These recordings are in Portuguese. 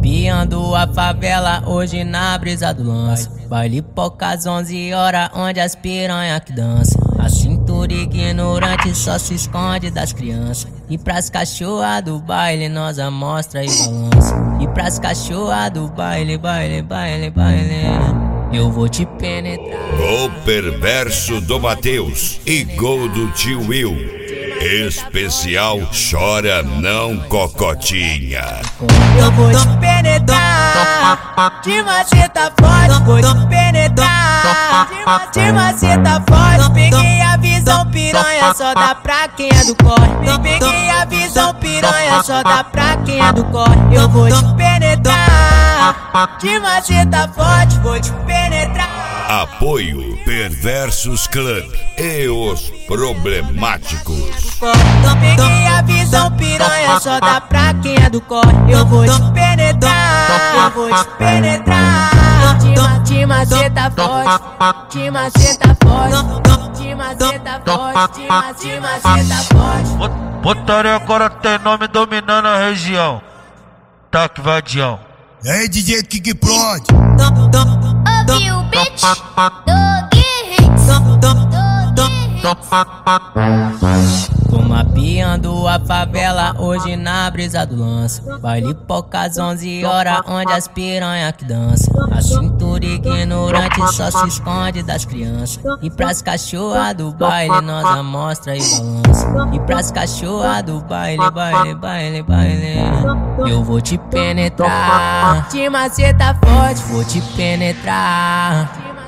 Mapeando a favela hoje na brisa do lance. Baile poucas 11 horas onde as piranha que dança. A cintura ignorante só se esconde das crianças. E pras cachorra do baile nós amostra e balança. E pras cachorra do baile, baile, baile, baile, eu vou te penetrar. Gol perverso do Matheus e gol do tio Will. Especial Chora Não Cocotinha. Eu vou te penetrar, de maceta forte, vou te penetrar, de maceta forte. Peguei a visão piranha, só dá pra quem é do corre. Peguei a visão piranha, só dá pra quem é do corre. Eu vou te penetrar, de maceta forte, vou te penetrar. Apoio Perversos Club e os Problemáticos. Peguei a visão piranha, só dá pra quem é do corre. Eu vou te penetrar, eu vou te penetrar. De maceta forte, de maceta forte, de maceta forte, de maceta forte. Botaria agora tem nome dominando a região. Taque vadião. E aí, DJ King Prod? Ouviu o beat do Guirrix. Tô mapeando a favela hoje na brisa do lance. Baile poucas 11 horas onde as piranha que dança. A cintura ignorante só se esconde das crianças. E pras cachorra do baile nós amostra e balança. E pras cachorra do baile, baile, baile, baile, eu vou te penetrar. De maceta forte, vou te penetrar.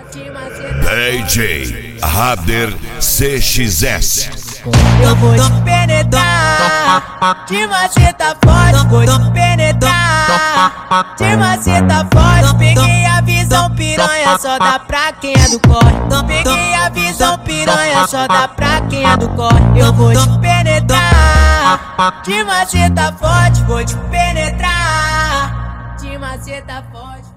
DJ Rader CXS. Eu vou te penetrar, de maceta forte, vou te penetrar, de maceta forte. Peguei a visão piranha, só dá pra quem é do corre. Peguei a visão piranha, só dá pra quem é do corre. Eu vou te penetrar, de maceta forte, vou te penetrar, de maceta forte.